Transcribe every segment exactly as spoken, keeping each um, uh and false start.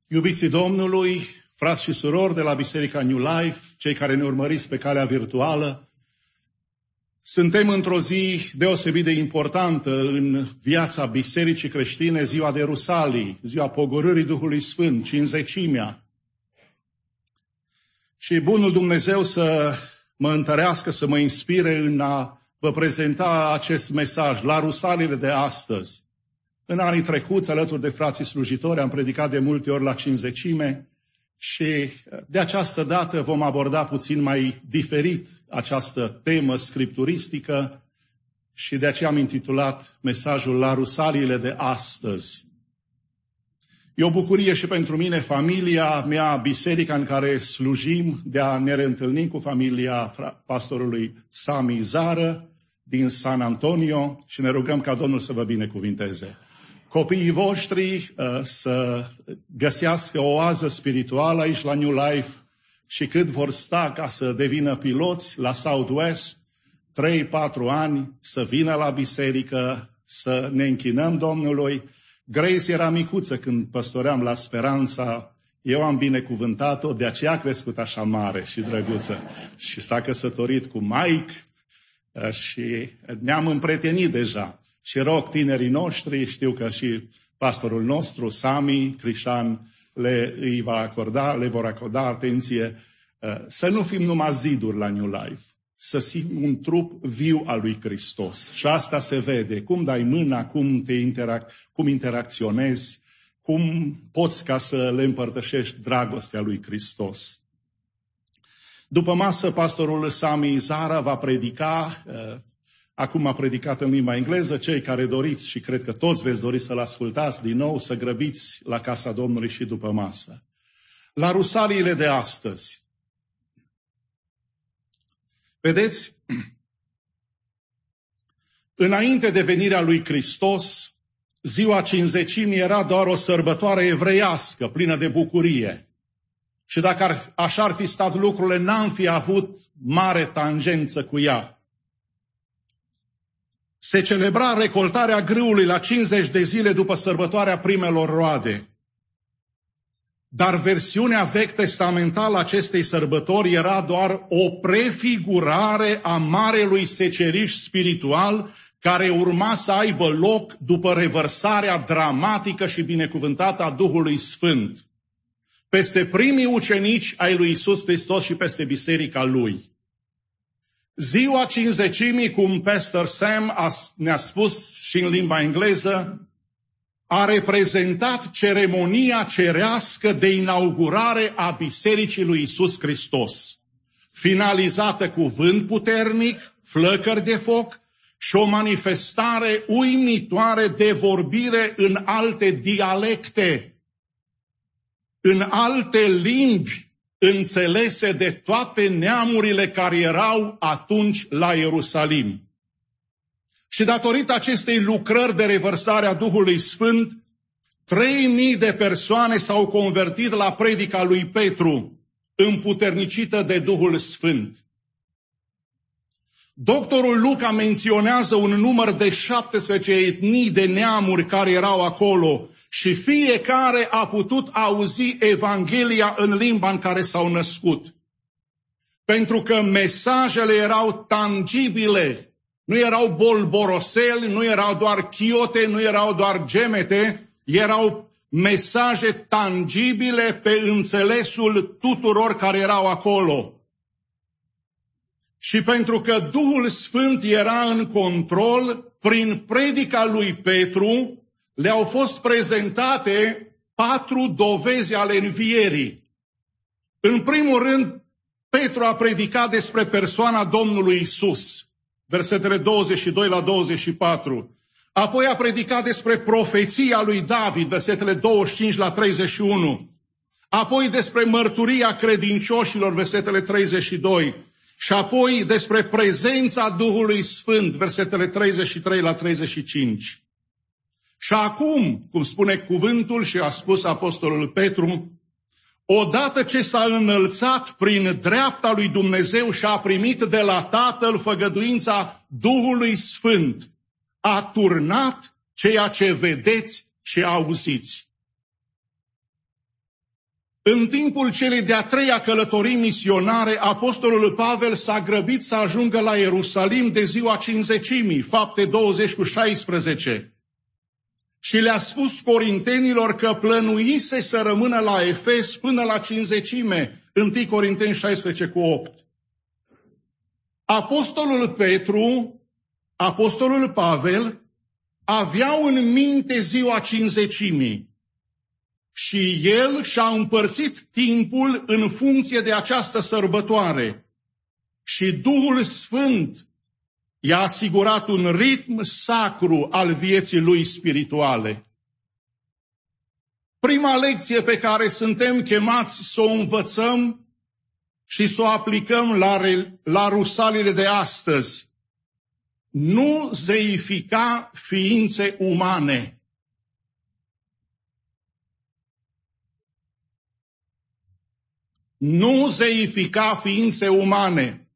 Iubiții Domnului, frați și surori de la Biserica New Life, cei care ne urmăriți pe calea virtuală, suntem într-o zi deosebit de importantă în viața Bisericii creștine, ziua de Rusalii, ziua pogorârii Duhului Sfânt, Cincizecimea. Și bunul Dumnezeu să mă întărească, să mă inspire în a vă prezenta acest mesaj la Rusaliile de astăzi. În anii trecuți, alături de frații slujitori, am predicat de multe ori la Cincizecime și de această dată vom aborda puțin mai diferit această temă scripturistică și de aceea am intitulat mesajul la Rusaliile de astăzi. E o bucurie și pentru mine, familia mea, biserica în care slujim, de a ne reîntâlni cu familia pastorului Sami Zară din San Antonio și ne rugăm ca Domnul să vă binecuvinteze. Copiii voștri uh, să găsească o oază spirituală aici la New Life și cât vor sta ca să devină piloți la Southwest, trei patru ani, să vină la biserică, să ne închinăm Domnului. Grace era micuță când păstoream la Speranța, eu am binecuvântat-o, de aceea a crescut așa mare și drăguță. Și s-a căsătorit cu Mike uh, și ne-am împrietenit deja. Și rog tinerii noștri, știu că și pastorul nostru, Sami, Crișan, le, îi va acorda, le vor acorda atenție, să nu fim numai ziduri la New Life, să fim un trup viu al lui Hristos. Și asta se vede, cum dai mâna, cum, te interac, cum interacționezi, cum poți ca să le împărtășești dragostea lui Hristos. După masă, pastorul Sami Zara va predica. Acum a predicat în limba engleză, cei care doriți și cred că toți veți dori să-l ascultați din nou, să grăbiți la casa Domnului și după masă. La Rusaliile de astăzi. Vedeți, înainte de venirea lui Hristos, ziua Cincizecimii era doar o sărbătoare evreiască, plină de bucurie. Și dacă ar, așa ar fi stat lucrurile, n-am fi avut mare tangență cu ea. Se celebra recoltarea grâului la cincizeci de zile după sărbătoarea primelor roade. Dar versiunea vechi testamentală a acestei sărbători era doar o prefigurare a marelui seceriș spiritual care urma să aibă loc după revărsarea dramatică și binecuvântată a Duhului Sfânt peste primii ucenici ai lui Iisus Hristos și peste biserica lui. Ziua Cincizecimii, cum Pastor Sam a, ne-a spus și în limba engleză, a reprezentat ceremonia cerească de inaugurare a Bisericii lui Iisus Hristos, finalizată cu vânt puternic, flăcări de foc și o manifestare uimitoare de vorbire în alte dialecte, în alte limbi, înțelese de toate neamurile care erau atunci la Ierusalim. Și datorită acestei lucrări de revărsare a Duhului Sfânt, trei mii de persoane s-au convertit la predica lui Petru, împuternicită de Duhul Sfânt. Doctorul Luca menționează un număr de șaptesprezece etnii de neamuri care erau acolo și fiecare a putut auzi Evanghelia în limba în care s-au născut. Pentru că mesajele erau tangibile, nu erau bolboroseli, nu erau doar chiote, nu erau doar gemete, erau mesaje tangibile pe înțelesul tuturor care erau acolo. Și pentru că Duhul Sfânt era în control, prin predica lui Petru, le-au fost prezentate patru dovezi ale învierii. În primul rând, Petru a predicat despre persoana Domnului Isus, versetele douăzeci și doi la douăzeci și patru. Apoi a predicat despre profeția lui David, versetele douăzeci și cinci la treizeci și unu. Apoi despre mărturia credincioșilor, versetele treizeci și doi. Și apoi despre prezența Duhului Sfânt, versetele treizeci și trei la treizeci și cinci. Și acum, cum spune cuvântul și a spus apostolul Petru, odată ce s-a înălțat prin dreapta lui Dumnezeu și a primit de la Tatăl făgăduința Duhului Sfânt, a turnat ceea ce vedeți și auziți. În timpul celei de-a treia călătorii misionare, apostolul Pavel s-a grăbit să ajungă la Ierusalim de ziua Cincizecimii, Fapte douăzeci cu șaisprezece. Și le-a spus corintenilor că plănuise să rămână la Efes până la Cincizecime, întâi Corinteni șaisprezece cu opt. Apostolul Petru, apostolul Pavel, aveau în minte ziua Cincizecimii și el și-a împărțit timpul în funcție de această sărbătoare. Și Duhul Sfânt i-a asigurat un ritm sacru al vieții lui spirituale. Prima lecție pe care suntem chemați să o învățăm și să o aplicăm la, la rusalile de astăzi: nu zeifica ființe umane. Nu zeifica ființe umane.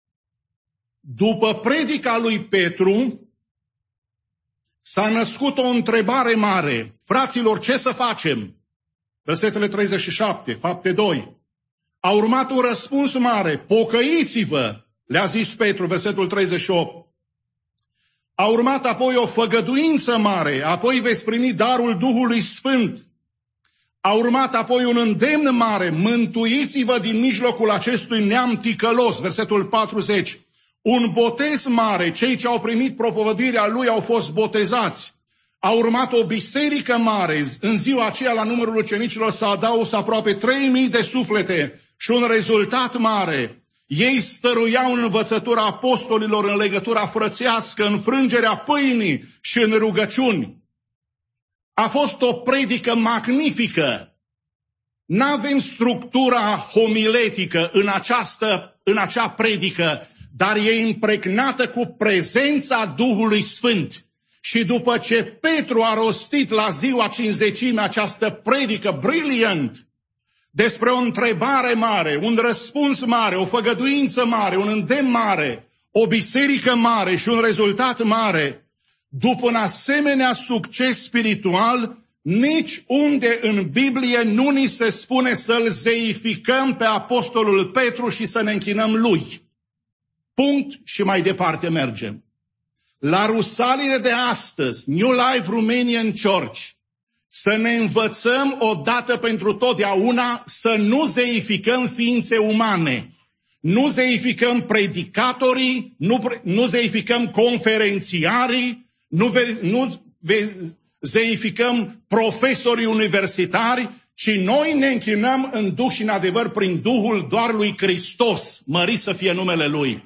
După predica lui Petru, s-a născut o întrebare mare. Fraților, ce să facem? Versetele treizeci și șapte, Fapte doi. A urmat un răspuns mare. Pocăiți-vă, le-a zis Petru, versetul treizeci și opt. A urmat apoi o făgăduință mare. Apoi veți primi darul Duhului Sfânt. A urmat apoi un îndemn mare. Mântuiți-vă din mijlocul acestui neam ticălos, versetul patruzeci. Un botez mare, cei ce au primit propovăduirea lui au fost botezați. A urmat o biserică mare, în ziua aceea la numărul ucenicilor s-a adaus aproape trei mii de suflete și un rezultat mare. Ei stăruiau în învățătura apostolilor, în legătura frățească, în frângerea pâinii și în rugăciuni. A fost o predică magnifică. N-avem structura homiletică în, această, în acea predică, dar e impregnată cu prezența Duhului Sfânt. Și după ce Petru a rostit la ziua Cincizecimii această predică brilliant despre o întrebare mare, un răspuns mare, o făgăduință mare, un îndemn mare, o biserică mare și un rezultat mare, după un asemenea succes spiritual, nici unde în Biblie nu ni se spune să-l zeificăm pe apostolul Petru și să ne închinăm lui. Punct și mai departe mergem. La rusalile de astăzi, New Life Romanian Church, să ne învățăm odată pentru totdeauna să nu zeificăm ființe umane. Nu zeificăm predicatorii, nu, nu zeificăm conferențiarii, nu, ve, nu ve, zeificăm profesorii universitari, ci noi ne închinăm în Duh și în adevăr prin Duhul doar lui Hristos, mărit să fie numele Lui.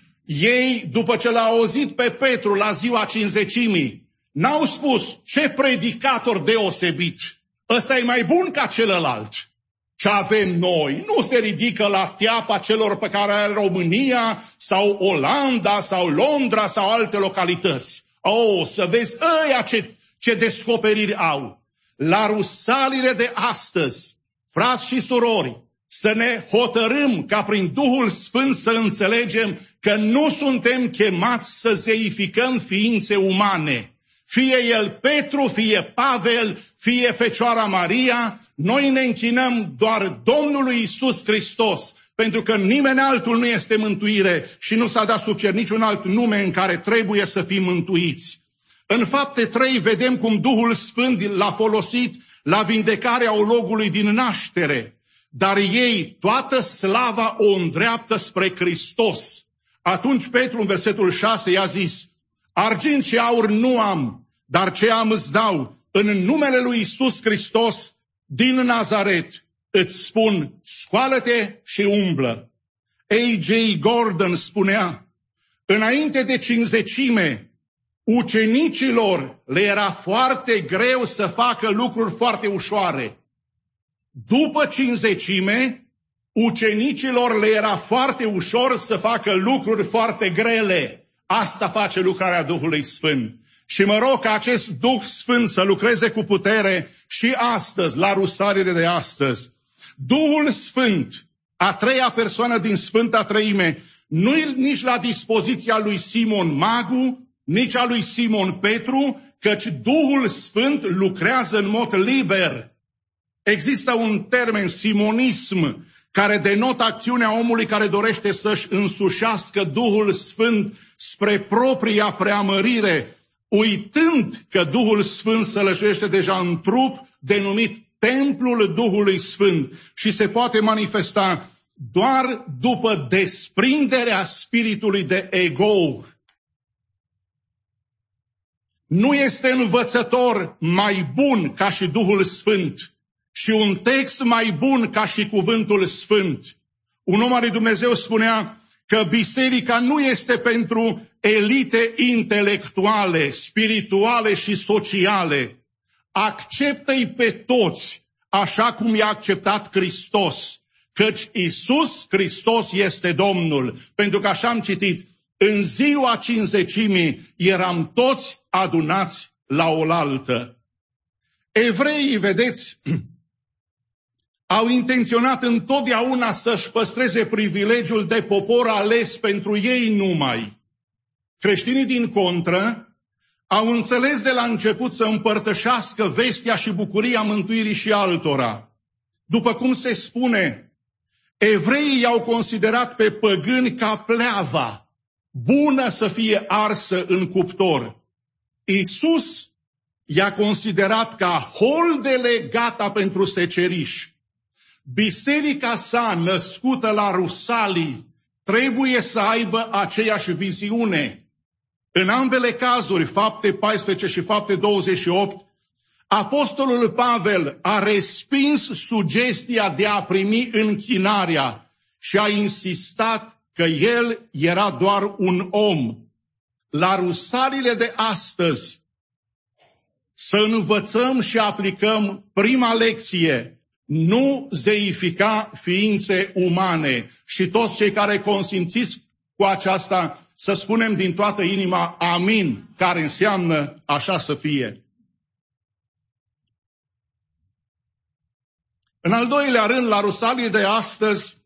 Ei, după ce l-a auzit pe Petru la ziua Cincizecimii, n-au spus: ce predicator deosebit, ăsta e mai bun ca celălalt. Ce avem noi nu se ridică la teapa celor pe care are România sau Olanda sau Londra sau alte localități. Oh, să vezi ăia ce, ce descoperiri au. La rusalile de astăzi, frați și surori, să ne hotărâm ca prin Duhul Sfânt să înțelegem că nu suntem chemați să zeificăm ființe umane. Fie el Petru, fie Pavel, fie Fecioara Maria, noi ne închinăm doar Domnului Iisus Hristos, pentru că nimeni altul nu este mântuire și nu s-a dat sub cer niciun alt nume în care trebuie să fim mântuiți. În Fapte trei vedem cum Duhul Sfânt l-a folosit la vindecarea ologului din naștere, dar ei toată slava o îndreaptă spre Hristos. Atunci Petru în versetul șase i-a zis: argint și aur nu am, dar ce am îți dau, în numele lui Iisus Hristos din Nazaret, îți spun, scoală-te și umblă. A J Gordon spunea: înainte de Cincizecime, ucenicilor le era foarte greu să facă lucruri foarte ușoare. După Cincizecime, ucenicilor le era foarte ușor să facă lucruri foarte grele. Asta face lucrarea Duhului Sfânt. Și mă rog ca acest Duh Sfânt să lucreze cu putere și astăzi, la rusalile de astăzi. Duhul Sfânt, a treia persoană din Sfânta Treime, nu e nici la dispoziția lui Simon Magu, nici a lui Simon Petru, căci Duhul Sfânt lucrează în mod liber. Există un termen, simonism, care denotă acțiunea omului care dorește să-și însușească Duhul Sfânt spre propria preamărire, uitând că Duhul Sfânt sălășuiește deja în trup, denumit templul Duhului Sfânt, și se poate manifesta doar după desprinderea spiritului de ego. Nu este învățător mai bun ca și Duhul Sfânt și un text mai bun ca și Cuvântul Sfânt. Un om al lui Dumnezeu spunea că biserica nu este pentru elite intelectuale, spirituale și sociale. Acceptă-i pe toți așa cum i-a acceptat Hristos, căci Iisus Hristos este Domnul. Pentru că așa am citit, în ziua cincizecimii eram toți adunați la oaltă. Evreii, vedeți, au intenționat întotdeauna să-și păstreze privilegiul de popor ales pentru ei numai. Creștinii, din contră, au înțeles de la început să împărtășească vestea și bucuria mântuirii și altora. După cum se spune, evreii i-au considerat pe păgâni ca pleava, bună să fie arsă în cuptor. Iisus i-a considerat ca holdele gata pentru seceriș. Biserica sa născută la Rusalii trebuie să aibă aceeași viziune. În ambele cazuri, Fapte paisprezece și Fapte douăzeci și opt, apostolul Pavel a respins sugestia de a primi închinarea și a insistat că el era doar un om. La Rusalile de astăzi, să învățăm și aplicăm prima lecție: nu zeifica ființe umane. Și toți cei care consimțiți cu aceasta, să spunem din toată inima amin, care înseamnă așa să fie. În al doilea rând, la Rusalii de astăzi,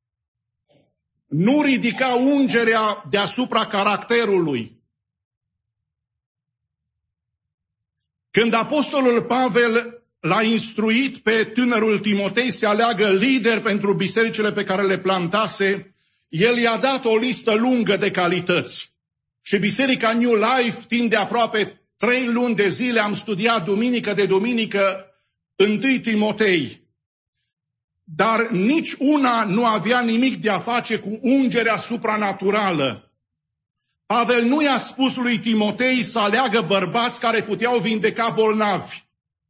nu ridica ungerea deasupra caracterului. Când apostolul Pavel l-a instruit pe tânărul Timotei să aleagă lideri pentru bisericile pe care le plantase, el i-a dat o listă lungă de calități. Și Biserica New Life, timp de aproape trei luni de zile, am studiat duminică de duminică întâi Timotei. Dar nici una nu avea nimic de a face cu ungerea supranaturală. Pavel nu i-a spus lui Timotei să aleagă bărbați care puteau vindeca bolnavi,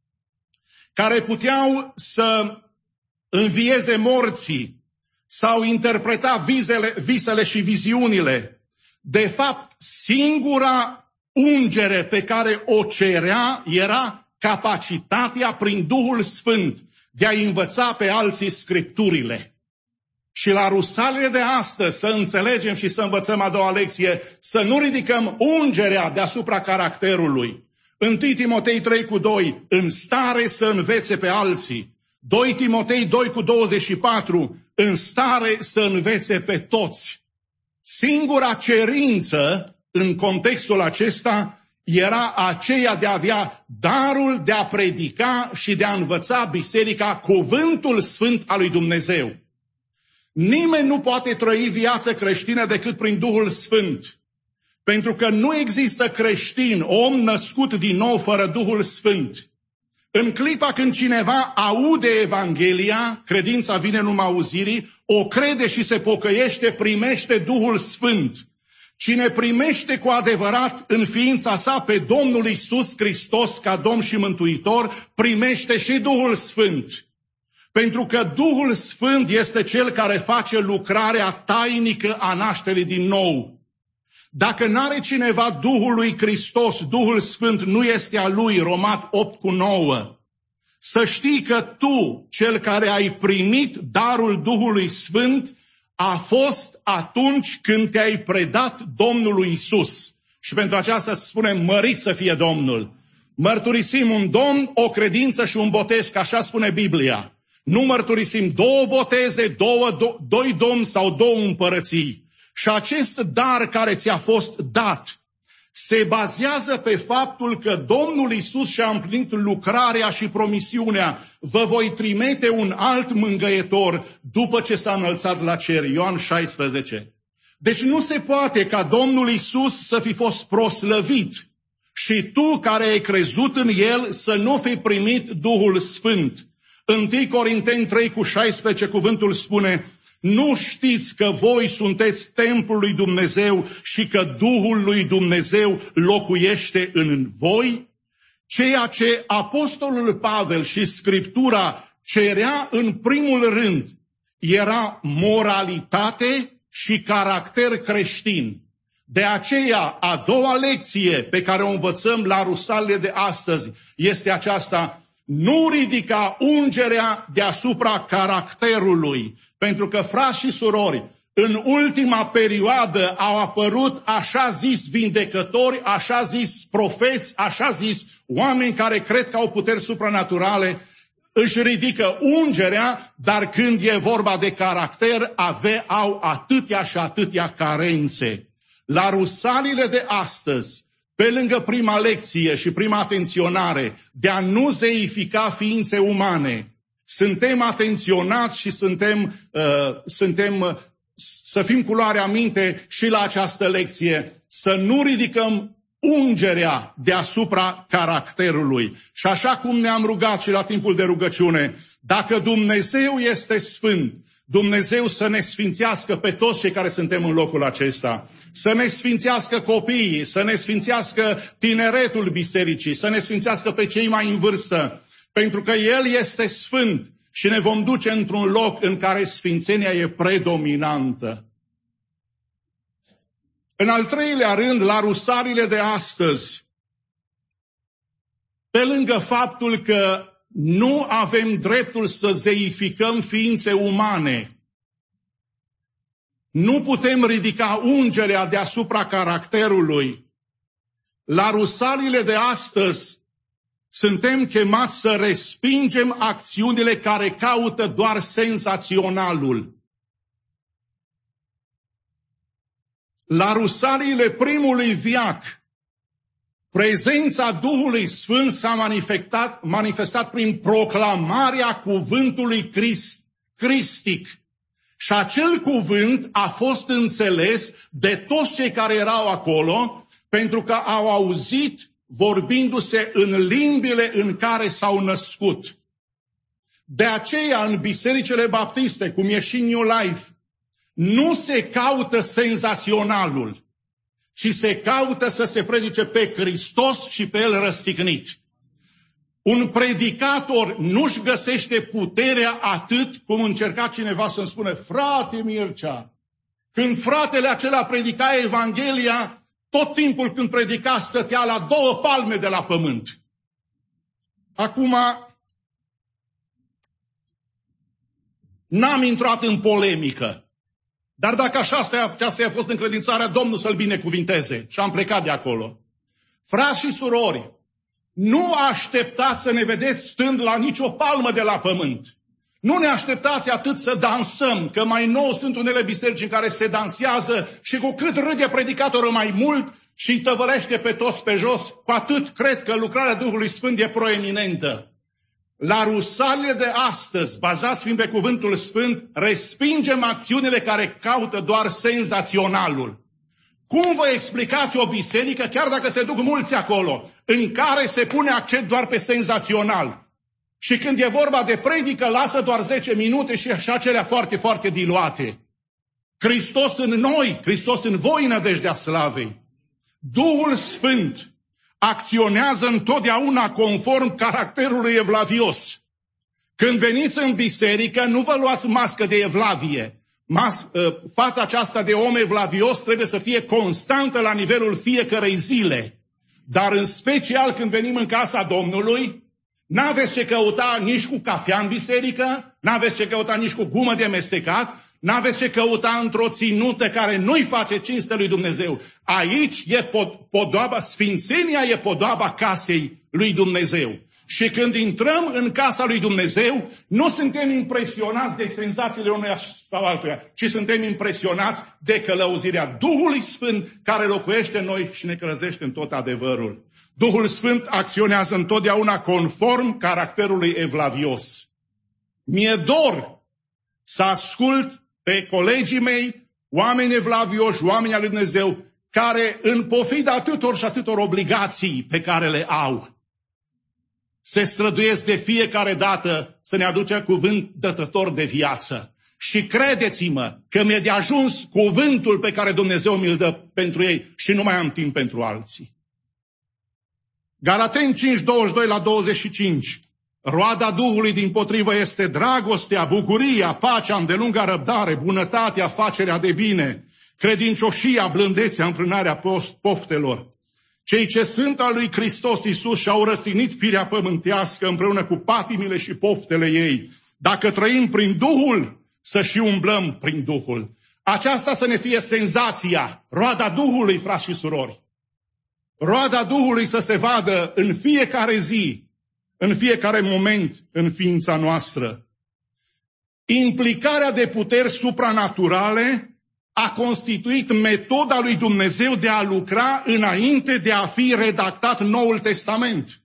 care puteau să învieze morții sau interpreta visele, visele și viziunile. De fapt, singura ungere pe care o cerea era capacitatea prin Duhul Sfânt de a învăța pe alții Scripturile. Și la Rusalile de astăzi să înțelegem și să învățăm a doua lecție, să nu ridicăm ungerea deasupra caracterului. întâi Timotei trei cu doi, în stare să învețe pe alții. doi Timotei doi cu douăzeci și patru, în stare să învețe pe toți. Singura cerință în contextul acesta era aceea de a avea darul de a predica și de a învăța biserica cuvântul sfânt al lui Dumnezeu. Nimeni nu poate trăi viață creștină decât prin Duhul Sfânt. Pentru că nu există creștin, om născut din nou fără Duhul Sfânt. În clipa când cineva aude Evanghelia, credința vine în urma auzirii, o crede și se pocăiește, primește Duhul Sfânt. Cine primește cu adevărat în ființa sa pe Domnul Iisus Hristos ca Domn și Mântuitor, primește și Duhul Sfânt. Pentru că Duhul Sfânt este Cel care face lucrarea tainică a nașterii din nou. Dacă n-are cineva Duhul lui Hristos, Duhul Sfânt nu este a lui, Roman opt cu nouă. Să știi că tu, cel care ai primit darul Duhului Sfânt, a fost atunci când te-ai predat Domnului Iisus. Și pentru aceasta să spunem, mărit să fie Domnul. Mărturisim un Domn, o credință și un botez, că așa spune Biblia. Nu mărturisim două boteze, două, do, doi domni sau două împărății. Și acest dar care ți-a fost dat se bazează pe faptul că Domnul Iisus și-a împlinit lucrarea și promisiunea: vă voi trimite un alt mângâietor după ce s-a înălțat la cer. Ioan șaisprezece. Deci nu se poate ca Domnul Iisus să fi fost proslăvit și tu care ai crezut în El să nu fi primit Duhul Sfânt. întâi Corinteni trei cu șaisprezece cuvântul spune: nu știți că voi sunteți templul lui Dumnezeu și că Duhul lui Dumnezeu locuiește în voi? Ceea ce apostolul Pavel și Scriptura cerea în primul rând era moralitate și caracter creștin. De aceea, a doua lecție pe care o învățăm la Rusalile de astăzi este aceasta: nu ridica ungerea deasupra caracterului. Pentru că, frați și surori, în ultima perioadă au apărut așa zis vindecători, așa zis profeți, așa zis oameni care cred că au puteri supranaturale, își ridică ungerea, dar când e vorba de caracter, ave, au atâtea și atâtea carențe. La Rusalile de astăzi, pe lângă prima lecție și prima atenționare de a nu zeifica ființe umane, suntem atenționați și suntem, uh, suntem uh, să fim cu luarea minte și la această lecție, să nu ridicăm ungerea deasupra caracterului. Și așa cum ne-am rugat și la timpul de rugăciune, dacă Dumnezeu este sfânt, Dumnezeu să ne sfințească pe toți cei care suntem în locul acesta, să ne sfințească copiii, să ne sfințească tineretul bisericii, să ne sfințească pe cei mai în vârstă, pentru că El este sfânt și ne vom duce într-un loc în care sfințenia e predominantă. În al treilea rând, la Rusalile de astăzi, pe lângă faptul că nu avem dreptul să zeificăm ființe umane, nu putem ridica ungerea deasupra caracterului, la Rusalile de astăzi suntem chemați să respingem acțiunile care caută doar senzaționalul. La Rusalile primului veac, prezența Duhului Sfânt s-a manifestat, manifestat prin proclamarea cuvântului Crist, cristic. Și acel cuvânt a fost înțeles de toți cei care erau acolo, pentru că au auzit vorbindu-se în limbile în care s-au născut. De aceea, în bisericile baptiste, cum e și New Life, nu se caută senzaționalul, ci se caută să se predice pe Hristos și pe El răstignit. Un predicator nu-și găsește puterea atât cum încerca cineva să-mi spună: frate Mircea, când fratele acela predica Evanghelia, tot timpul când predica stătea la două palme de la pământ. Acum, n-am intrat în polemică, dar dacă așa aceasta a fost încredințarea, Domnul să-L binecuvinteze. Și am plecat de acolo. Frați și surori, nu așteptați să ne vedeți stând la nicio palmă de la pământ. Nu ne așteptați atât să dansăm, că mai nou sunt unele biserici în care se dansează și cu cât râde predicatorul mai mult și îi tăvălește pe toți pe jos, cu atât cred că lucrarea Duhului Sfânt e proeminentă. La Rusalile de astăzi, bazați fiind pe cuvântul Sfânt, respingem acțiunile care caută doar senzaționalul. Cum vă explicați o biserică, chiar dacă se duc mulți acolo, în care se pune accent doar pe senzațional? Și când e vorba de predică, lasă doar zece minute și așa acelea foarte, foarte diluate. Hristos în noi, Hristos în voi, nădejdea slavei. Duhul Sfânt acționează întotdeauna conform caracterului evlavios. Când veniți în biserică, nu vă luați mască de evlavie. Mas, fața aceasta de om evlavios trebuie să fie constantă la nivelul fiecărei zile. Dar în special când venim în casa Domnului, n-aveți ce căuta nici cu cafea în biserică, n-aveți ce căuta nici cu gumă de mestecat, n-aveți ce căuta într-o ținută care nu-i face cinste lui Dumnezeu. Aici e podoaba, sfințenia e podoaba casei lui Dumnezeu. Și când intrăm în casa lui Dumnezeu, nu suntem impresionați de senzațiile unuia sau altuia, ci suntem impresionați de călăuzirea Duhului Sfânt care locuiește în noi și ne călăuzește în tot adevărul. Duhul Sfânt acționează întotdeauna conform caracterului evlavios. Mi-e dor să ascult pe colegii mei, oameni evlavioși, oameni al lui Dumnezeu, care în pofida atâtor și atâtor obligații pe care le au, se străduiesc de fiecare dată să ne aduce cuvânt dătător de viață. Și credeți-mă că mi-e de ajuns cuvântul pe care Dumnezeu mi-l dă pentru ei și nu mai am timp pentru alții. Galateni cinci, douăzeci și doi la douăzeci și cinci. Roada Duhului dimpotrivă este dragostea, bucuria, pacea, îndelunga răbdare, bunătatea, facerea de bine, credincioșia, blândețea, înfrânarea poftelor. Cei ce sunt al lui Hristos Iisus și-au răstignit firea pământească împreună cu patimile și poftele ei. Dacă trăim prin Duhul, să și umblăm prin Duhul. Aceasta să ne fie senzația, roada Duhului, frați și surori. Roada Duhului să se vadă în fiecare zi, în fiecare moment în ființa noastră. Implicarea de puteri supranaturale a constituit metoda lui Dumnezeu de a lucra înainte de a fi redactat Noul Testament.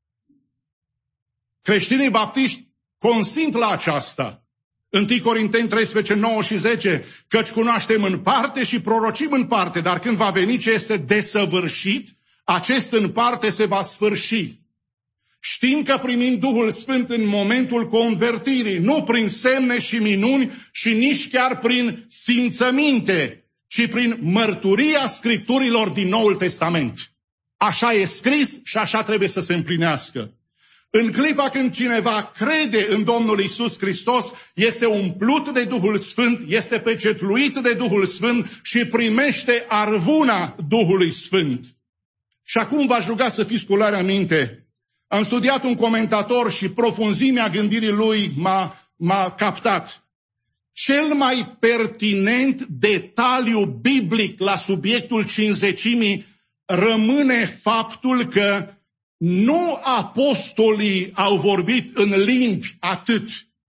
Creștinii baptiști consimt la aceasta. întâi Corinteni treisprezece, nouă și zece, căci cunoaștem în parte și prorocim în parte, dar când va veni ce este desăvârșit, acest în parte se va sfârși. Știm că primim Duhul Sfânt în momentul convertirii, nu prin semne și minuni și nici chiar prin simțăminte, ci prin mărturia Scripturilor din Noul Testament. Așa e scris și așa trebuie să se împlinească. În clipa când cineva crede în Domnul Iisus Hristos, este umplut de Duhul Sfânt, este pecetluit de Duhul Sfânt și primește arvuna Duhului Sfânt. Și acum v-aș ruga să fiți cu luarea minte. Am studiat un comentator și profunzimea gândirii lui m-a, m-a captat. Cel mai pertinent detaliu biblic la subiectul cincizecimii rămâne faptul că nu apostolii au vorbit în limbi atât,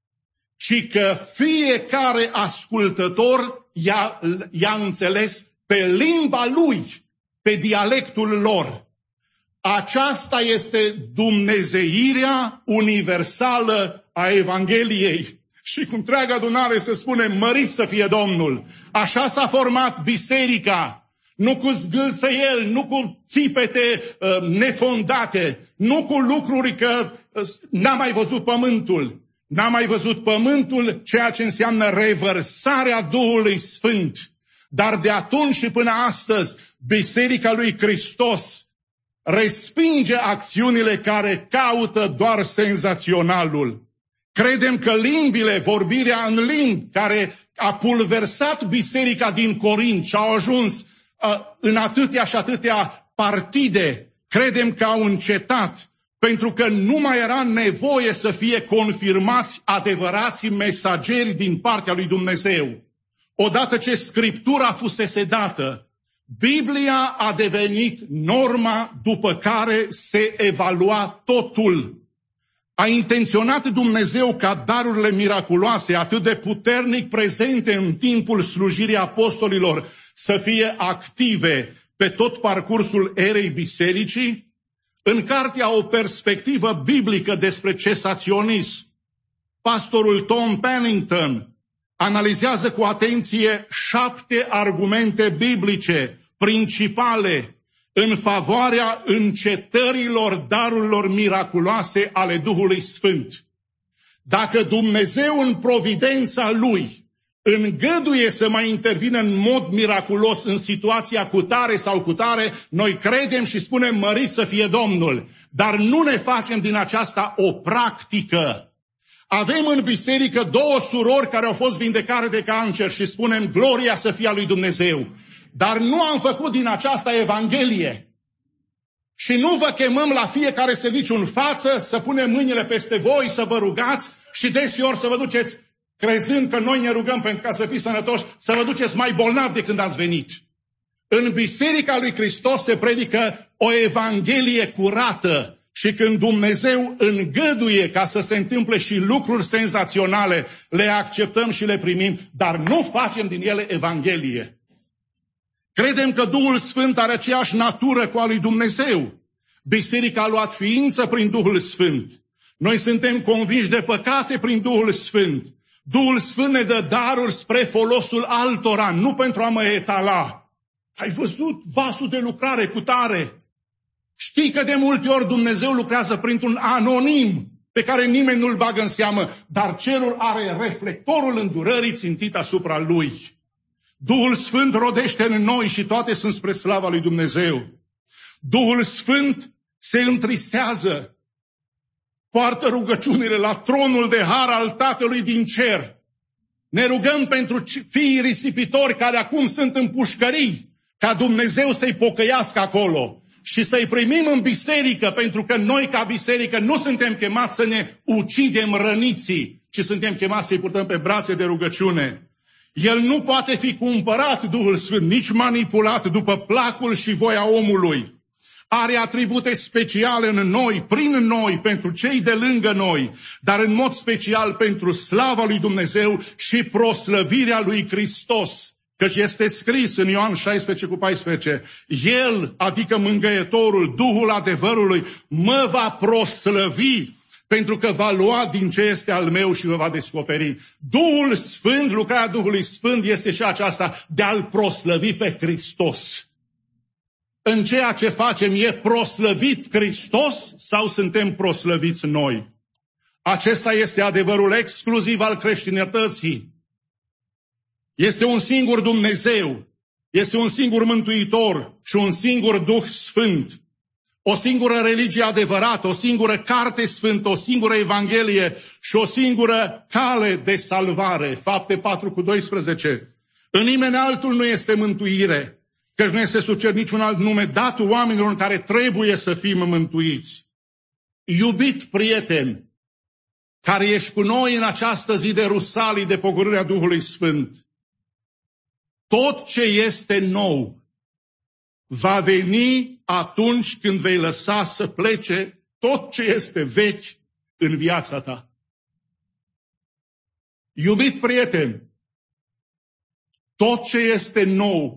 ci că fiecare ascultător i-a, i-a înțeles pe limba lui, pe dialectul lor. Aceasta este dumnezeirea universală a Evangheliei. Și cu întreaga adunare se spune, mărit să fie Domnul. Așa s-a format biserica, nu cu zgâlțăieli, nu cu țipete uh, nefondate, nu cu lucruri că uh, n-a mai văzut pământul. N-a mai văzut pământul, ceea ce înseamnă revărsarea Duhului Sfânt. Dar de atunci și până astăzi, biserica lui Hristos respinge acțiunile care caută doar senzaționalul. Credem că limbile, vorbirea în limbi, care a pulversat biserica din Corint și au ajuns uh, în atâtea și atâtea partide, credem că au încetat, pentru că nu mai era nevoie să fie confirmați adevărații mesageri din partea lui Dumnezeu. Odată ce Scriptura fusese dată, Biblia a devenit norma după care se evalua totul. A intenționat Dumnezeu ca darurile miraculoase, atât de puternic prezente în timpul slujirii apostolilor, să fie active pe tot parcursul erei bisericii. În cartea O perspectivă biblică despre cesaționism, pastorul Tom Pennington analizează cu atenție șapte argumente biblice principale în favoarea încetărilor darurilor miraculoase ale Duhului Sfânt. Dacă Dumnezeu în providența Lui îngăduie să mai intervină în mod miraculos în situația cu tare sau cu tare, noi credem și spunem mărit să fie Domnul, dar nu ne facem din aceasta o practică. Avem în biserică două surori care au fost vindecate de cancer și spunem gloria să fie a lui Dumnezeu. Dar nu am făcut din aceasta Evanghelie. Și nu vă chemăm la fiecare serviciu în față să punem mâinile peste voi, să vă rugați și deseori să vă duceți, crezând că noi ne rugăm pentru ca să fiți sănătoși, să vă duceți mai bolnavi de când ați venit. În Biserica lui Hristos se predică o Evanghelie curată, Și când Dumnezeu îngăduie ca să se întâmple și lucruri senzaționale, le acceptăm și le primim, dar nu facem din ele Evanghelie. Credem că Duhul Sfânt are aceeași natură cu a lui Dumnezeu. Biserica a luat ființă prin Duhul Sfânt. Noi suntem convinși de păcate prin Duhul Sfânt. Duhul Sfânt ne dă daruri spre folosul altora, nu pentru a mă etala. Ai văzut vasul de lucrare cu tare? Știi că de multe ori Dumnezeu lucrează printr-un anonim pe care nimeni nu-l bagă în seamă, dar cerul are reflectorul îndurării țintit asupra lui. Duhul Sfânt rodește în noi și toate sunt spre slava lui Dumnezeu. Duhul Sfânt se întristează, poartă rugăciunile la tronul de har al Tatălui din cer. Ne rugăm pentru fiii risipitori care acum sunt în pușcării, ca Dumnezeu să-i pocăiască acolo și să-i primim în biserică, pentru că noi ca biserică nu suntem chemați să ne ucidem răniții, ci suntem chemați să-i purtăm pe brațe de rugăciune. El nu poate fi cumpărat, Duhul Sfânt, nici manipulat după placul și voia omului. Are atribute speciale în noi, prin noi, pentru cei de lângă noi, dar în mod special pentru slava lui Dumnezeu și proslăvirea lui Hristos. Căci este scris în Ioan șaisprezece cu paisprezece, El, adică Mângâietorul, Duhul adevărului, mă va proslăvi, pentru că va lua din ce este al meu și vă va descoperi. Duhul Sfânt, lucrarea Duhului Sfânt este și aceasta de a-L proslăvi pe Hristos. În ceea ce facem e proslăvit Hristos sau suntem proslăviți noi? Acesta este adevărul exclusiv al creștinătății. Este un singur Dumnezeu, este un singur Mântuitor și un singur Duh Sfânt. O singură religie adevărată, o singură carte sfântă, o singură Evanghelie și o singură cale de salvare. Fapte patru cu doisprezece. În nimeni altul nu este mântuire, căci nu este sub cer niciun alt nume dat oamenilor în care trebuie să fim mântuiți. Iubit prieten, care ești cu noi în această zi de Rusalii, de pogorârea Duhului Sfânt, tot ce este nou va veni atunci când vei lăsa să plece tot ce este vechi în viața ta. Iubit prieten, tot ce este nou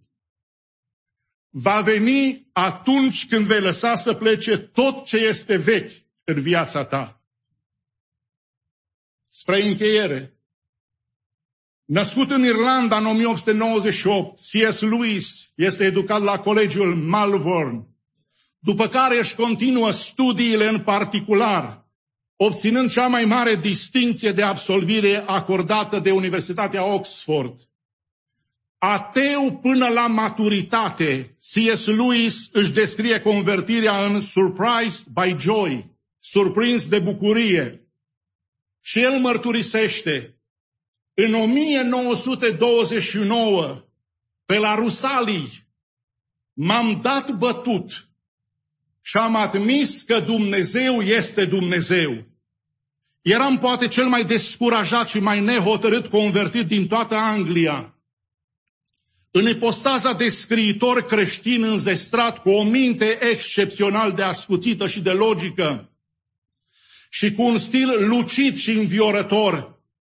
va veni atunci când vei lăsa să plece tot ce este vechi în viața ta. Spre încheiere, născut în Irlanda în o mie opt sute nouăzeci și opt, C S Lewis este educat la colegiul Malvern, după care își continuă studiile în particular, obținând cea mai mare distincție de absolvire acordată de Universitatea Oxford. Ateu până la maturitate, C S Lewis își descrie convertirea în surprised by joy, surprins de bucurie. Și el mărturisește, în o mie nouă sute douăzeci și nouă, pe la Rusalii, m-am dat bătut și am admis că Dumnezeu este Dumnezeu. Eram poate cel mai descurajat și mai nehotărât convertit din toată Anglia. În ipostaza de scriitor creștin înzestrat cu o minte excepțional de ascuțită și de logică și cu un stil lucid și înviorător,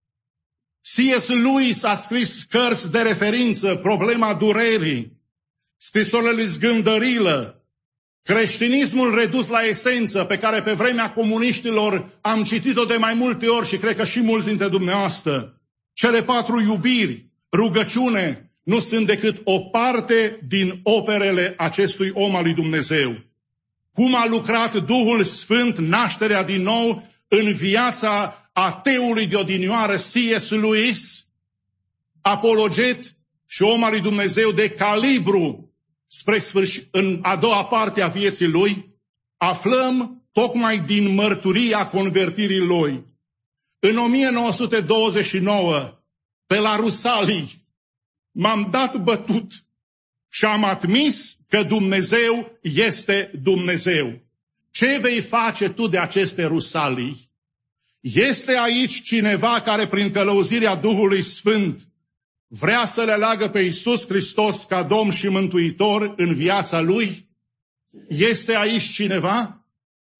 C S Lewis a scris cărți de referință, Problema durerii, scrisorile lui Zgândărilă, Creștinismul redus la esență, pe care pe vremea comuniștilor am citit-o de mai multe ori și cred că și mulți dintre dumneavoastră. Cele patru iubiri, rugăciune, nu sunt decât o parte din operele acestui om al lui Dumnezeu. Cum a lucrat Duhul Sfânt, nașterea din nou, în viața ateului de odinioară C S Lewis, apologet și om al lui Dumnezeu de calibru spre sfârșit, în a doua parte a vieții lui, aflăm tocmai din mărturia convertirii lui. În o mie nouă sute douăzeci și nouă, pe la Rusalii, m-am dat bătut și am admis că Dumnezeu este Dumnezeu. Ce vei face tu de aceste Rusalii? Este aici cineva care prin călăuzirea Duhului Sfânt vrea să le aleagă pe Iisus Hristos ca Domn și Mântuitor în viața lui? Este aici cineva?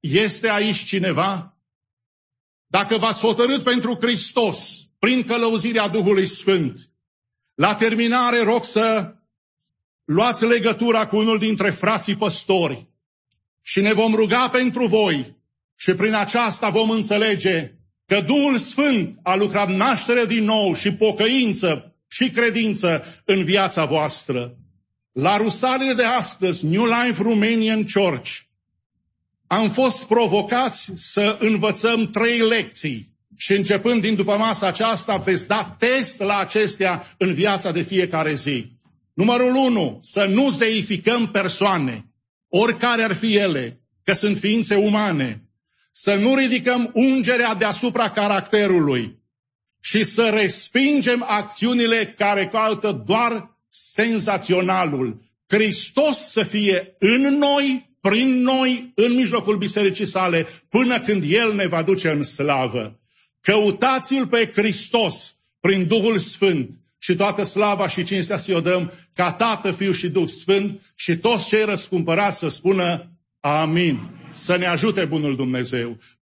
Este aici cineva? Dacă v-ați hotărât pentru Hristos, prin călăuzirea Duhului Sfânt, la terminare rog să luați legătura cu unul dintre frații păstori și ne vom ruga pentru voi și prin aceasta vom înțelege că Duhul Sfânt a lucrat naștere din nou și pocăință și credință în viața voastră. La Rusalile de astăzi, New Life Romanian Church, am fost provocați să învățăm trei lecții și începând din după masa aceasta veți da test la acestea în viața de fiecare zi. Numărul unu, să nu zeificăm persoane, oricare ar fi ele, că sunt ființe umane, să nu ridicăm ungerea deasupra caracterului și să respingem acțiunile care caută doar senzaționalul. Hristos să fie în noi, prin noi, în mijlocul bisericii sale, până când El ne va duce în slavă. Căutați-L pe Hristos prin Duhul Sfânt și toată slava și cinstea să-i o dăm ca Tată, Fiu și Duh Sfânt și toți cei răscumpărați să spună amin. Să ne ajute bunul Dumnezeu.